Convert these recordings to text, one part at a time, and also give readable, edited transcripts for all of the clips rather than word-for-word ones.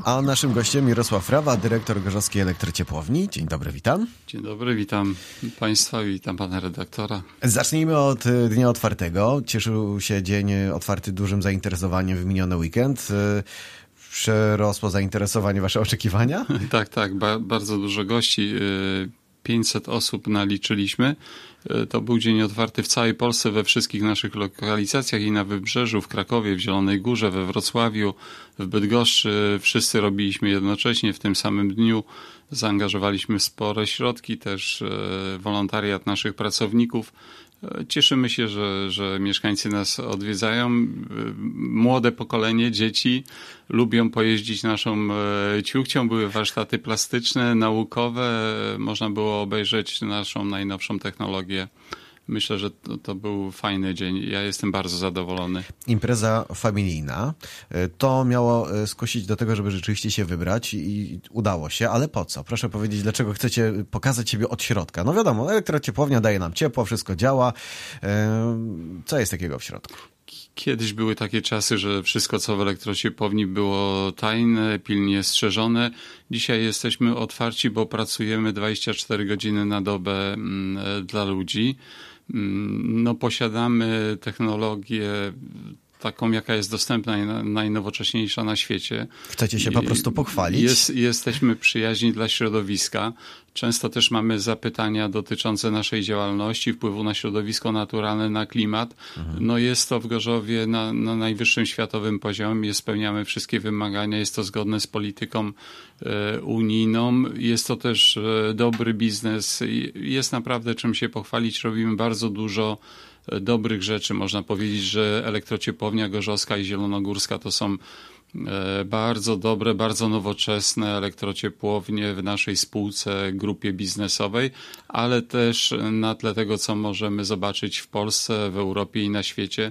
A naszym gościem Mirosław Rawa, dyrektor Gorzowskiej Elektrociepłowni. Dzień dobry, witam. Dzień dobry, witam Państwa i witam Pana redaktora. Zacznijmy od Dnia Otwartego. Cieszył się dzień otwarty dużym zainteresowaniem w miniony weekend. Przerosło zainteresowanie Wasze oczekiwania? Tak, bardzo dużo gości. 500 osób naliczyliśmy. To był dzień otwarty w całej Polsce, we wszystkich naszych lokalizacjach i na Wybrzeżu, w Krakowie, w Zielonej Górze, we Wrocławiu, w Bydgoszczy. Wszyscy robiliśmy jednocześnie w tym samym dniu. Zaangażowaliśmy spore środki, też wolontariat naszych pracowników. Cieszymy się, że mieszkańcy nas odwiedzają. Młode pokolenie, dzieci lubią pojeździć naszą ciuchcią. Były warsztaty plastyczne, naukowe. Można było obejrzeć naszą najnowszą technologię. Myślę, że to był fajny dzień. Ja jestem bardzo zadowolony. Impreza familijna. To miało skusić do tego, żeby rzeczywiście się wybrać i udało się, ale po co? Proszę powiedzieć, dlaczego chcecie pokazać siebie od środka? No wiadomo, elektrociepłownia daje nam ciepło, wszystko działa. Co jest takiego w środku? Kiedyś były takie czasy, że wszystko, co w elektrociepłowni było tajne, pilnie strzeżone. Dzisiaj jesteśmy otwarci, bo pracujemy 24 godziny na dobę dla ludzi. No, posiadamy technologię taką, jaka jest dostępna i najnowocześniejsza na świecie. Chcecie się po prostu pochwalić? Jesteśmy przyjaźni dla środowiska. Często też mamy zapytania dotyczące naszej działalności, wpływu na środowisko naturalne, na klimat. No jest to w Gorzowie na najwyższym światowym poziomie. Spełniamy wszystkie wymagania. Jest to zgodne z polityką unijną. Jest to też dobry biznes. Jest naprawdę czym się pochwalić. Robimy bardzo dużo dobrych rzeczy. Można powiedzieć, że elektrociepłownia gorzowska i zielonogórska to są bardzo dobre, bardzo nowoczesne elektrociepłownie w naszej spółce, grupie biznesowej, ale też na tle tego, co możemy zobaczyć w Polsce, w Europie i na świecie.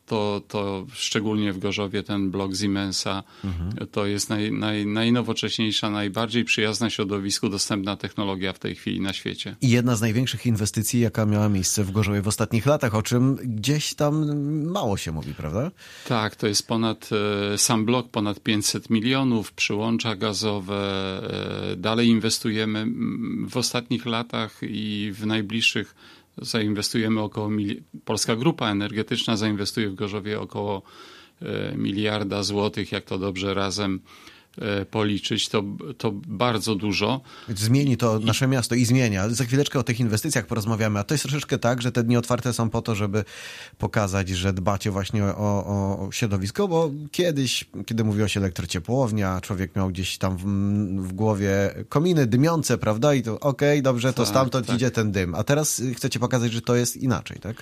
To szczególnie w Gorzowie ten blok Siemensa to jest najnowocześniejsza, najbardziej przyjazna środowisku dostępna technologia w tej chwili na świecie. I jedna z największych inwestycji, jaka miała miejsce w Gorzowie w ostatnich latach, o czym gdzieś tam mało się mówi, prawda? Tak, to jest sam blok ponad 500 milionów, przyłącza gazowe. Dalej inwestujemy w ostatnich latach i w najbliższych zainwestujemy Polska Grupa Energetyczna zainwestuje w Gorzowie około 1 miliarda złotych, jak to dobrze razem policzyć, to bardzo dużo. Zmieni to nasze miasto i zmienia. Za chwileczkę o tych inwestycjach porozmawiamy, a to jest troszeczkę tak, że te dni otwarte są po to, żeby pokazać, że dbacie właśnie o środowisko, bo kiedyś, kiedy mówiło się elektrociepłownia, człowiek miał gdzieś tam w głowie kominy dymiące, prawda? I to okej, dobrze, to stamtąd idzie ten dym. A teraz chcecie pokazać, że to jest inaczej, tak?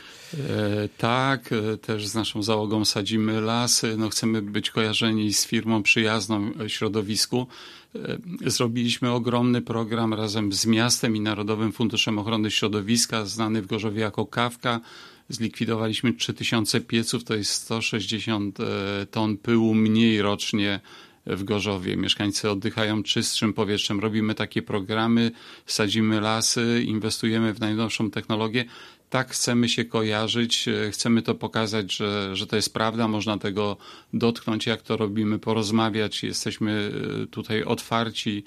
Tak, też z naszą załogą sadzimy lasy. No, chcemy być kojarzeni z firmą przyjazną środowisku. Zrobiliśmy ogromny program razem z miastem i Narodowym Funduszem Ochrony Środowiska, znany w Gorzowie jako Kawka. Zlikwidowaliśmy 3000 pieców, to jest 160 ton pyłu mniej rocznie w Gorzowie. Mieszkańcy oddychają czystszym powietrzem. Robimy takie programy, sadzimy lasy, inwestujemy w najnowszą technologię. Tak chcemy się kojarzyć, chcemy to pokazać, że to jest prawda, można tego dotknąć, jak to robimy, porozmawiać, jesteśmy tutaj otwarci.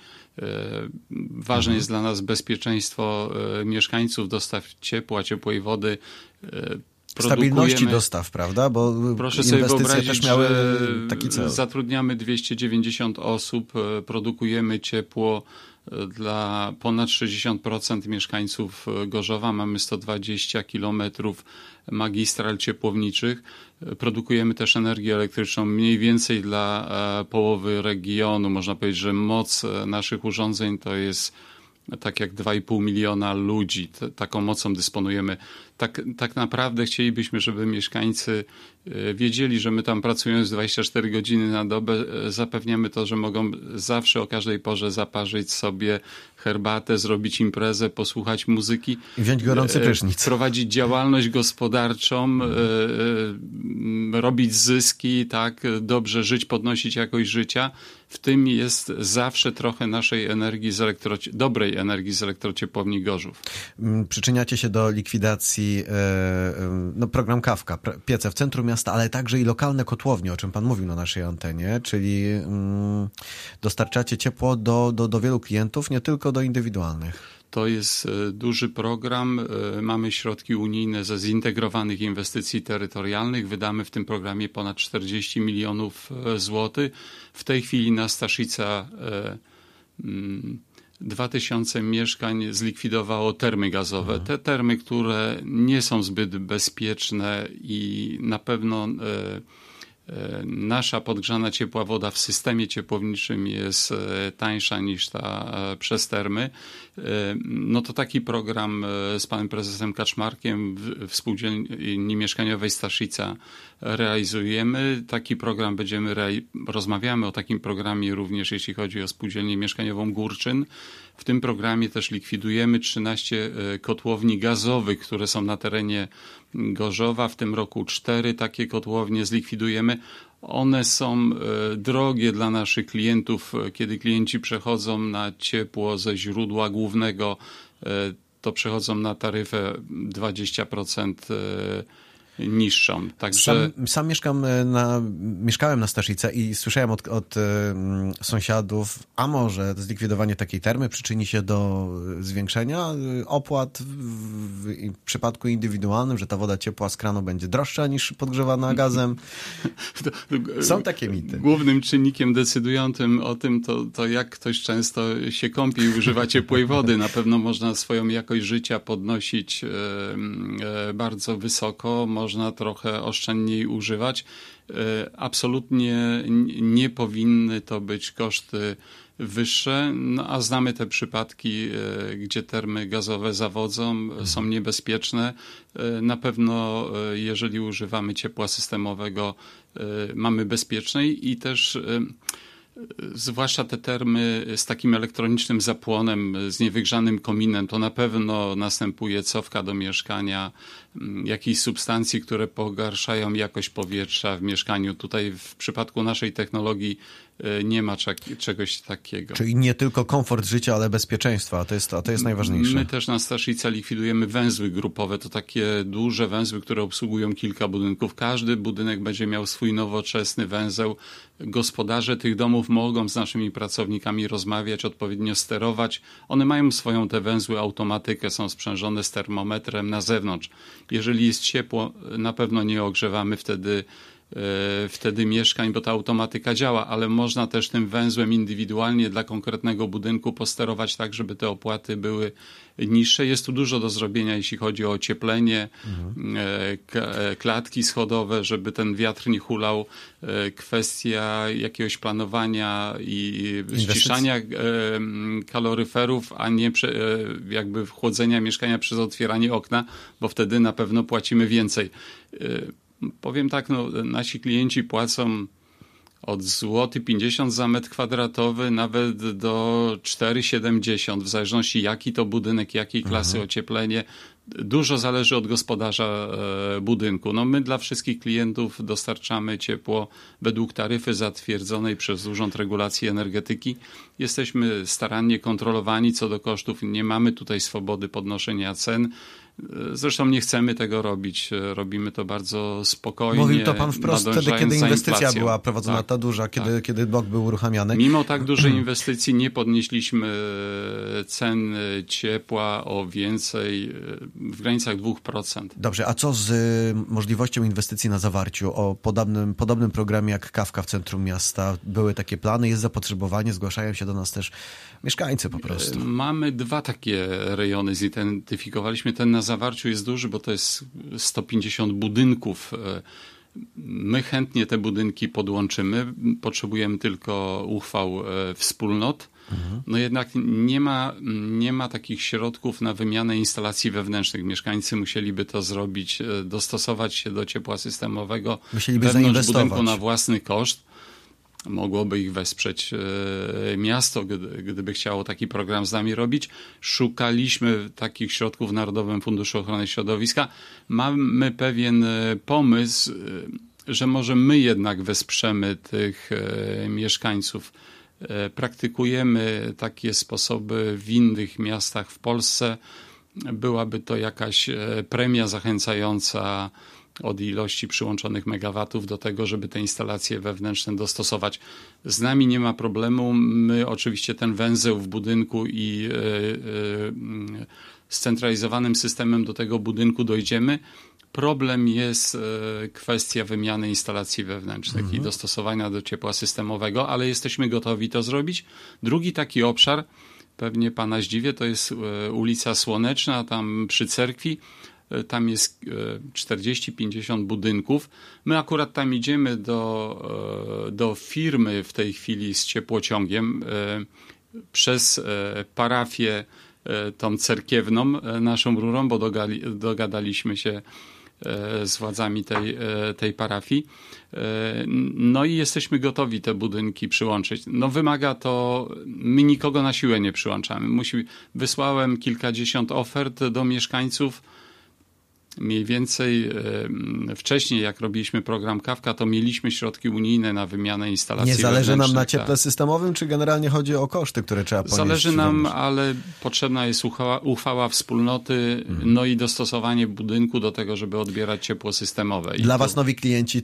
Ważne jest dla nas bezpieczeństwo mieszkańców, dostaw ciepła, ciepłej wody. Stabilności dostaw, prawda? Bo proszę sobie wyobrazić, też miały taki że cel. zatrudniamy 290 osób, produkujemy ciepło dla ponad 60% mieszkańców Gorzowa. Mamy 120 kilometrów magistral ciepłowniczych. Produkujemy też energię elektryczną mniej więcej dla połowy regionu. Można powiedzieć, że moc naszych urządzeń to jest tak jak 2,5 miliona ludzi. Taką mocą dysponujemy. Tak naprawdę chcielibyśmy, żeby mieszkańcy wiedzieli, że my tam pracując 24 godziny na dobę, zapewniamy to, że mogą zawsze o każdej porze zaparzyć sobie herbatę, zrobić imprezę, posłuchać muzyki. I wziąć gorący prysznic. Prowadzić działalność gospodarczą, robić zyski, tak, dobrze żyć, podnosić jakość życia. W tym jest zawsze trochę naszej energii dobrej energii z elektrociepłowni Gorzów. Przyczyniacie się do likwidacji taki program Kawka, piece w centrum miasta, ale także i lokalne kotłownie, o czym pan mówił na naszej antenie, czyli dostarczacie ciepło do wielu klientów, nie tylko do indywidualnych. To jest duży program. Mamy środki unijne ze zintegrowanych inwestycji terytorialnych. Wydamy w tym programie ponad 40 milionów złotych. W tej chwili na Staszica 2000 mieszkań zlikwidowało termy gazowe. Te termy, które nie są zbyt bezpieczne i na pewno nasza podgrzana ciepła woda w systemie ciepłowniczym jest tańsza niż ta przez termy, no to taki program z panem prezesem Kaczmarkiem w spółdzielni mieszkaniowej Staszica realizujemy. Taki program rozmawiamy o takim programie również jeśli chodzi o spółdzielnię mieszkaniową Górczyn. W tym programie też likwidujemy 13 kotłowni gazowych, które są na terenie Gorzowa. W tym roku 4 takie kotłownie zlikwidujemy. One są drogie dla naszych klientów. Kiedy klienci przechodzą na ciepło ze źródła głównego, to przechodzą na taryfę 20% niższą. Także... Sam mieszkałem na Staszice i słyszałem od sąsiadów, a może zlikwidowanie takiej termy przyczyni się do zwiększenia opłat w przypadku indywidualnym, że ta woda ciepła z kranu będzie droższa niż podgrzewana gazem. Są takie mity. Głównym czynnikiem decydującym o tym to jak ktoś często się kąpi i używa ciepłej wody. Na pewno można swoją jakość życia podnosić bardzo wysoko, można trochę oszczędniej używać. Absolutnie nie powinny to być koszty wyższe, no a znamy te przypadki, gdzie termy gazowe zawodzą, są niebezpieczne. Na pewno jeżeli używamy ciepła systemowego, mamy bezpiecznej i też zwłaszcza te termy z takim elektronicznym zapłonem, z niewygrzanym kominem, to na pewno następuje cofka do mieszkania jakichś substancji, które pogarszają jakość powietrza w mieszkaniu. Tutaj w przypadku naszej technologii nie ma czegoś takiego. Czyli nie tylko komfort życia, ale bezpieczeństwa, a to jest najważniejsze. My też na Staszice likwidujemy węzły grupowe. To takie duże węzły, które obsługują kilka budynków. Każdy budynek będzie miał swój nowoczesny węzeł. Gospodarze tych domów mogą z naszymi pracownikami rozmawiać, odpowiednio sterować. One mają swoją te węzły, automatykę, są sprzężone z termometrem na zewnątrz. Jeżeli jest ciepło, na pewno nie ogrzewamy wtedy mieszkań, bo ta automatyka działa, ale można też tym węzłem indywidualnie dla konkretnego budynku posterować tak, żeby te opłaty były niższe. Jest tu dużo do zrobienia, jeśli chodzi o ocieplenie, klatki schodowe, żeby ten wiatr nie hulał, kwestia jakiegoś planowania i ściszania kaloryferów, a nie jakby chłodzenia mieszkania przez otwieranie okna, bo wtedy na pewno płacimy więcej. Powiem tak, nasi klienci płacą od złoty 50 za metr kwadratowy nawet do 4,70 w zależności jaki to budynek, jakiej klasy ocieplenie. Dużo zależy od gospodarza budynku. My dla wszystkich klientów dostarczamy ciepło według taryfy zatwierdzonej przez Urząd Regulacji Energetyki. Jesteśmy starannie kontrolowani co do kosztów. Nie mamy tutaj swobody podnoszenia cen. Zresztą nie chcemy tego robić. Robimy to bardzo spokojnie. Mówił to pan wprost wtedy, kiedy inwestycja była prowadzona, ta duża, kiedy blok był uruchamiany. Mimo tak dużej inwestycji nie podnieśliśmy cen ciepła o więcej, w granicach 2%. Dobrze, a co z możliwością inwestycji na Zawarciu? O podobnym programie jak Kawka w centrum miasta. Były takie plany, jest zapotrzebowanie, zgłaszają się do nas też mieszkańcy po prostu. Mamy 2 takie rejony, zidentyfikowaliśmy. Ten na Zawarciu jest duży, bo to jest 150 budynków. My chętnie te budynki podłączymy. Potrzebujemy tylko uchwał wspólnot. Jednak nie ma takich środków na wymianę instalacji wewnętrznych. Mieszkańcy musieliby to zrobić, dostosować się do ciepła systemowego wewnątrz budynku na własny koszt. Mogłoby ich wesprzeć miasto, gdyby chciało taki program z nami robić. Szukaliśmy takich środków w Narodowym Funduszu Ochrony Środowiska. Mamy pewien pomysł, że może my jednak wesprzemy tych mieszkańców. Praktykujemy takie sposoby w innych miastach w Polsce. byłaby to jakaś premia zachęcająca od ilości przyłączonych megawatów do tego, żeby te instalacje wewnętrzne dostosować. Z nami nie ma problemu. My oczywiście ten węzeł w budynku i scentralizowanym systemem do tego budynku dojdziemy. Problem jest kwestia wymiany instalacji wewnętrznych i dostosowania do ciepła systemowego, ale jesteśmy gotowi to zrobić. Drugi taki obszar, pewnie pana zdziwię, to jest ulica Słoneczna, tam przy cerkwi. Tam jest 40-50 budynków. My akurat tam idziemy do firmy w tej chwili z ciepłociągiem przez parafię tą cerkiewną, naszą rurą, bo dogadaliśmy się z władzami tej parafii. No i jesteśmy gotowi te budynki przyłączyć. No wymaga to, my nikogo na siłę nie przyłączamy. Wysłałem kilkadziesiąt ofert do mieszkańców. Mniej więcej wcześniej, jak robiliśmy program Kawka, to mieliśmy środki unijne na wymianę instalacji. Nie zależy nam na cieple systemowym, czy generalnie chodzi o koszty, które trzeba ponieść? Zależy nam, ale potrzebna jest uchwała wspólnoty, no i dostosowanie budynku do tego, żeby odbierać ciepło systemowe. Dla was nowi klienci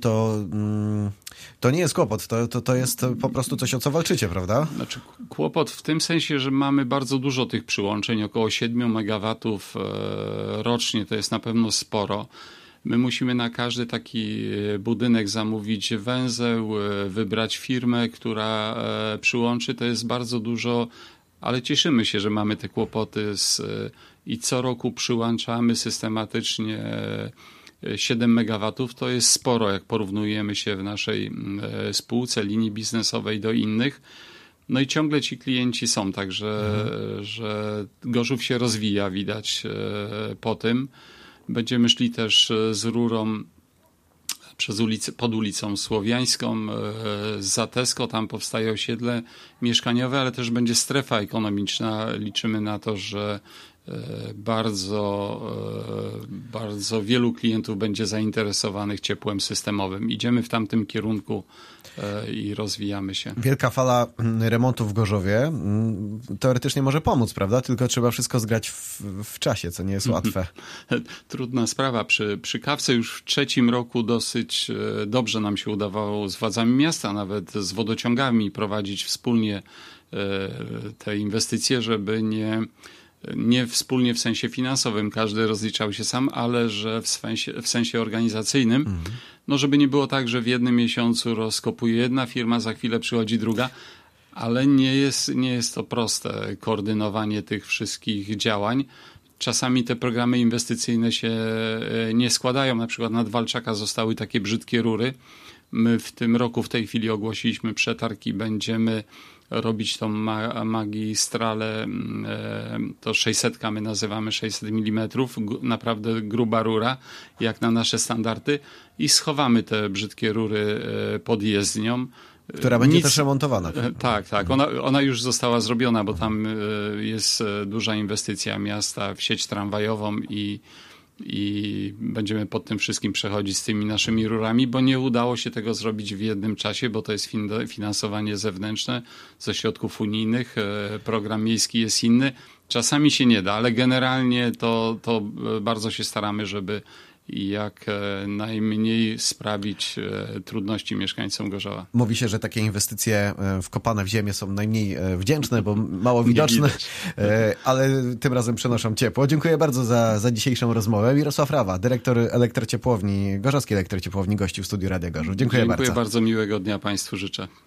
to nie jest kłopot, to jest po prostu coś, o co walczycie, prawda? Znaczy kłopot w tym sensie, że mamy bardzo dużo tych przyłączeń, około 7 megawatów rocznie, to jest na pewno sporo. My musimy na każdy taki budynek zamówić węzeł, wybrać firmę, która przyłączy. To jest bardzo dużo, ale cieszymy się, że mamy te kłopoty i co roku przyłączamy systematycznie 7 megawatów. To jest sporo, jak porównujemy się w naszej spółce, linii biznesowej do innych. No i ciągle ci klienci są, także że Gorzów się rozwija, widać po tym. Będziemy szli też z rurą przez pod ulicą Słowiańską, za Tesco, tam powstaje osiedle mieszkaniowe, ale też będzie strefa ekonomiczna. Liczymy na to, że bardzo wielu klientów będzie zainteresowanych ciepłem systemowym. Idziemy w tamtym kierunku i rozwijamy się. Wielka fala remontów w Gorzowie teoretycznie może pomóc, prawda? Tylko trzeba wszystko zgrać w czasie, co nie jest łatwe. Trudna sprawa. Przy Kawce już w 3. roku dosyć dobrze nam się udawało z władzami miasta, nawet z wodociągami prowadzić wspólnie te inwestycje, żeby nie wspólnie w sensie finansowym, każdy rozliczał się sam, ale że w sensie organizacyjnym, no żeby nie było tak, że w jednym miesiącu rozkopuje jedna firma, za chwilę przychodzi druga, ale nie jest to proste koordynowanie tych wszystkich działań. Czasami te programy inwestycyjne się nie składają, na przykład nad Walczaka zostały takie brzydkie rury. My w tym roku w tej chwili ogłosiliśmy przetarg i będziemy robić tą magistralę, to 600, my nazywamy 600 mm, naprawdę gruba rura, jak na nasze standardy, i schowamy te brzydkie rury pod jezdnią. Która będzie też remontowana. Tak. Ona już została zrobiona, bo tam jest duża inwestycja miasta w sieć tramwajową i będziemy pod tym wszystkim przechodzić z tymi naszymi rurami, bo nie udało się tego zrobić w jednym czasie, bo to jest finansowanie zewnętrzne ze środków unijnych, program miejski jest inny. Czasami się nie da, ale generalnie to bardzo się staramy, żeby jak najmniej sprawić trudności mieszkańcom Gorzowa. Mówi się, że takie inwestycje wkopane w ziemię są najmniej wdzięczne, bo mało widoczne, ale tym razem przenoszą ciepło. Dziękuję bardzo za dzisiejszą rozmowę. Mirosław Rawa, dyrektor elektrociepłowni, Gorzowskiej Elektrociepłowni, gościł w studiu Radia Gorzów. Dziękuję bardzo. Dziękuję bardzo, miłego dnia Państwu życzę.